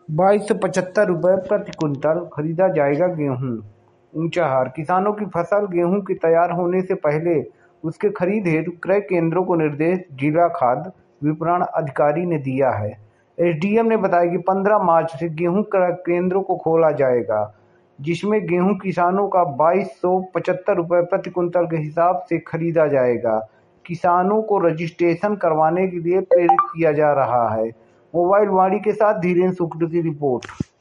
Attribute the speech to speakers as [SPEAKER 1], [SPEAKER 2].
[SPEAKER 1] ₹2275 प्रति क्विंटल खरीदा जाएगा गेहूं। ऊंचाहार किसानों की फसल गेहूं के तैयार होने से पहले उसके खरीद हेतु क्रय केंद्रों को निर्देश जिला खाद्य विपणन अधिकारी ने दिया है। एसडीएम ने बताया कि 15 मार्च से गेहूं क्रय केंद्रों को खोला जाएगा, जिसमें गेहूं किसानों का ₹2275 प्रति क्विंटल के हिसाब से खरीदा जाएगा। किसानों को रजिस्ट्रेशन करवाने के लिए प्रेरित किया जा रहा है। मोबाइल वाणी के साथ धीरेन्द्र शुक्ल की रिपोर्ट।